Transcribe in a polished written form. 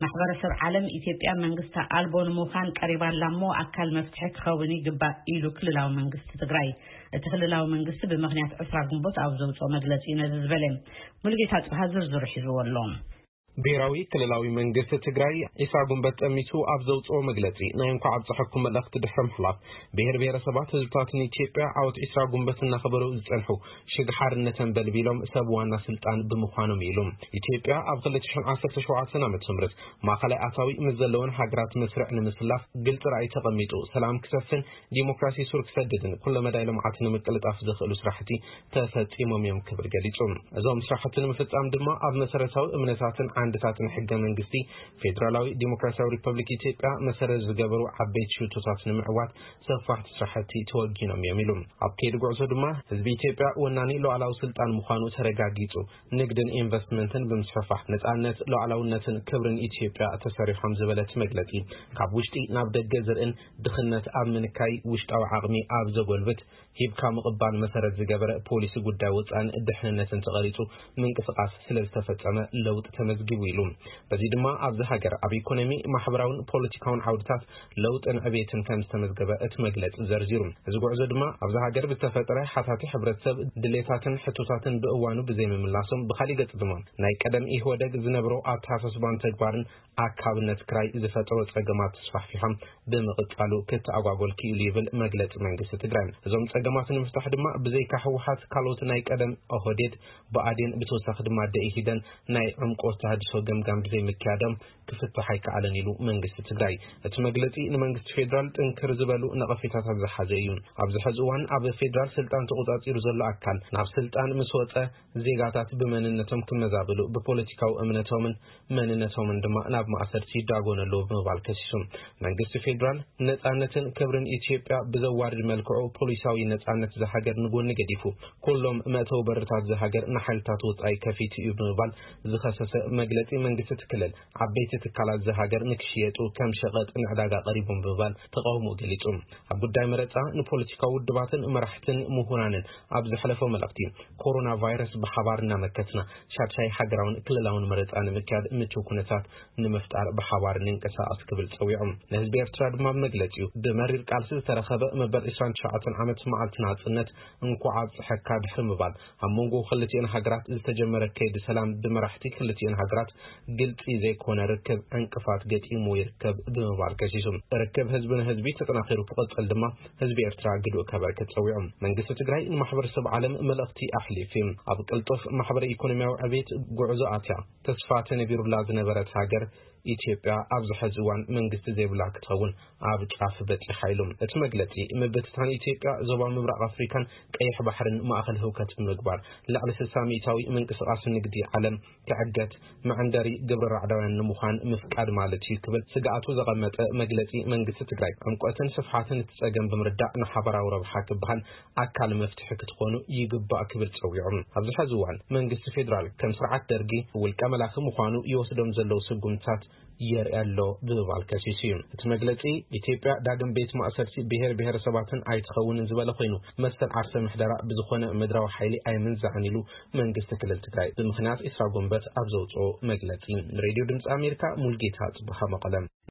ማሕበረሰብ ዓለም ኢትዮጵያ መንግስት አልቦን ሙኻን ቀሪባላሞ አካል መፍትሕ ክኸውን ይግባእ ኢሉ ክልላዊ መንግስት ትግራይ እቲ ክልላዊ መንግስት ብምኽንያት 20 ግንቦት ኣብ ዘውፅኦ መግለጺ ነዚ ዝበለ ሙሉጌታ ጽባህ ዝርዝር ሒዝዎሎ ብሔራዊ ክልላዊ መንግስት ትግራይ ኢሳ ጉንበት ጠሚቱ ኣብ ዘውፅኦ መግለጺ ናይ እንኳዕ ኣብጽሕኩም መልእኽቲ ድሕሪ ምሕላፍ ብሔር ብሔረሰባት ህዝብታትን ኢትዮጵያ ዓወት ኢሳ ጉንበት እናኸበሩ ዝጸንሑ ሽግሓርነትን በልቢሎም ሰብ ዋና ስልጣን ብምዃኖም ኢሎም ኢትዮጵያ ኣብ 2017 ዓ.ም ማእኸላይ ኣታዊ ምስ ዘለወን ሃገራት መስርዕ ንምስላፍ ግልጽ ራእይ ተቐሚጡ ሰላም ክሰፍን ዲሞክራሲ ሱር ክሰድድን ኩሉ መዳይ ልምዓት ንምቅልጣፍ ዝኽእሉ ስራሕቲ ተፈጺሞም እዮም ክብል ገሊጹ እዞም ስራሕቲ ንምፍጻም ድማ ኣብ መሰረታዊ እምነታትን አንድታትን ሕገ መንግስቲ ፌደራላዊ ዲሞክራሲያዊ ሪፐብሊክ ኢትዮጵያ መሰረት ዝገበሩ ዓበይቲ ሽቶታት ንምዕዋት ሰፋሕቲ ስራሕቲ ተወጊኖም እዮም ኢሎም ኣብ ከይዲ ጉዕዞ ድማ ህዝቢ ኢትዮጵያ ወናኒ ሉዓላዊ ስልጣን ምዃኑ ተረጋጊጹ ንግድን ኢንቨስትመንትን ብምስፋሕ ነፃነት ሉዓላውነትን ክብርን ኢትዮጵያ ተሰሪሖም ዝበለት መግለጺ ካብ ውሽጢ ናብ ደገ ዝርእን ድኽነት ኣብ ምንካይ ውሽጣዊ ዓቕሚ ኣብ ዘጎልብት ሂብካ ምቕባል መሰረት ዝገበረ ፖሊሲ ጉዳይ ወፃን ድሕንነትን ተቐሪጹ ምንቅስቃስ ስለዝተፈጸመ ለውጥ ተመዝጊቡ ኢሉ በዚ ድማ ኣብዚ ሃገር ኣብ ኢኮኖሚ ማሕበራውን ፖለቲካውን ዓውድታት ለውጥን ዕብየትን ከም ዝተመዝገበ እቲ መግለጽ ዘርዚሩ እዚ ጉዕዞ ድማ ኣብዚ ሃገር ብዝተፈጠረ ሓታቲ ሕብረተሰብ ድሌታትን ሕቶታትን ብእዋኑ ብዘይምምላሶም ብኻሊእ ገጽ ድማ ናይ ቀደም ኢህወደግ ዝነበሮ ኣተሓሳስባን ተግባርን ኣካብነት ክራይ ዝፈጠሮ ጸገማት ተስፋሕፊሖም ብምቕጻሉ ክትኣጓጎል ክኢሉ ይብል መግለጽ መንግስቲ ትግራይ እዞም ጸገማት ንምፍታሕ ድማ ብዘይካ ህወሓት ካልኦት ናይ ቀደም ኦህዴድ ብኣዴን ብተወሳኺ ድማ ደኢሂደን ናይ ዕምቆት ተሃድሶ ገምጋም ብዘይምክያዶም ክፍታሕ ኣይከኣለን ኢሉ መንግስቲ ትግራይ እቲ መግለጺ ንመንግስቲ ፌደራል ጥንክር ዝበሉ ነቐፌታታት ዝሓዘ እዩ ኣብዚ ሕዚ እዋን ኣብ ፌደራል ስልጣን ተቆጻጺሩ ዘሎ ኣካል ናብ ስልጣን ምስ ወፀ ዜጋታት ብመንነቶም ክመዛበሉ ብፖለቲካዊ እምነቶምን መንነቶምን ድማ ናብ ማእሰርቲ ይዳጎነሉ ብምባል ከሲሱ መንግስቲ ፌደራል ነፃነትን ክብርን ኢትዮጵያ ብዘዋርድ መልክዑ ፖሊሳዊ ነፃነት ዝሃገር ንጎኒ ገዲፉ ኩሎም መእተው በርታት ዝሃገር ንሓይልታት ወጻኢ ከፊት እዩ ብምባል ዝኸሰሰ መግለጺ መንግስቲ ትክልል ዓበይቲ ትካላት ዝሃገር ንክሽየጡ ከም ሸቐጥ ንዕዳጋ ቀሪቦም ብምባል ተቃውሞ ገሊጹ ኣብ ጉዳይ መረጻ ንፖለቲካዊ ውድባትን መራሕትን ምሁራንን ኣብ ዝሕለፈ መልእኽቲ ኮሮና ቫይረስ ብሓባርና መከትና ሻድሻይ ሃገራውን ክልላውን መረጻ ንምክያድ ምቹው ኩነታት ንምፍጣር ብሓባር ንንቀሳቐስ ክብል ጸዊዑ ንህዝቢ ኤርትራ ድማ መግለጺኡ ብመሪር ቃልሲ ዝተረኸበ መበል 29 ዓመት መዓልቲ ናጽነት እንኳዕ ኣብጽሕካ ድሕሪ ምባል ኣብ መንጎ ክልቲአን ሃገራት ዝተጀመረ ከይዲ ሰላም ብመራሕቲ ክልቲአን ሃገራት ግልጽ ዘይኮነ ርክብ ዕንቅፋት ገጢሙ ይርከብ ብምባል ከሲሱ ርክብ ህዝብን ህዝቢ ተጠናኺሩ ክቕጽል ድማ ህዝቢ ኤርትራ ግዱእ ከበርክት ጸዊዑ መንግስቲ ትግራይ ንማሕበረሰብ ዓለም መልእኽቲ ኣሕሊፉ ኣብ ቅልጡፍ ማሕበረ ኢኮኖሚያዊ ዕብየት ጉዕዞ ኣትያ ተስፋ ተነቢሩላ ዝነበረት ሃገር ኢትዮጵያ ኣብ ዝሕዚ እዋን መንግስቲ ዘይብላ ክትኸውን ኣብ ጫፍ በፂሓ ኢሉ እቲ መግለጺ ምብትታን ኢትዮጵያ ዞባ ምብራቕ ኣፍሪካን ቀይሕ ባሕርን ማእኸል ህውከት ብምግባር ልዕሊ 60 ሚእታዊ ምንቅስቓስ ንግዲ ዓለም ክዕገት መዕንደሪ ግብሪ ራዕዳውያን ንምዃን ምፍቃድ ማለት እዩ ክብል ስግኣቱ ዘቐመጠ መግለጺ መንግስቲ ትግራይ ዕምቆትን ስፍሓትን እትጸገም ብምርዳእ ንሓበራዊ ረብሓ ክበሃል ኣካል መፍትሒ ክትኾኑ ይግባእ ክብል ጸዊዑ ኣብዚ ሕዚ እዋን መንግስቲ ፌደራል ከም ስርዓት ደርጊ ውልቀ መላኺ ምዃኑ ይወስዶም ዘለው ስጉምታት የርአሎ ብምባል ከሲሱ እቲ መግለጺ ኢትዮጵያ ዳግም ቤት ማእሰርቲ ብሔር ብሔረሰባትን ኣይትኸውንን ዝበለ ኮይኑ መሰል ዓርሰ ምሕደራ ብዝኾነ ምድራዊ ሓይሊ ኣይምንዛዕን ኢሉ መንግስቲ ክልል ትግራይ ብምኽንያት ኢሳ ጉንበት ኣብ ዘውፅኦ መግለጺ ሬድዮ ድምፂ ኣሜሪካ ሙሉጌታ ጽቡሃ መቐለም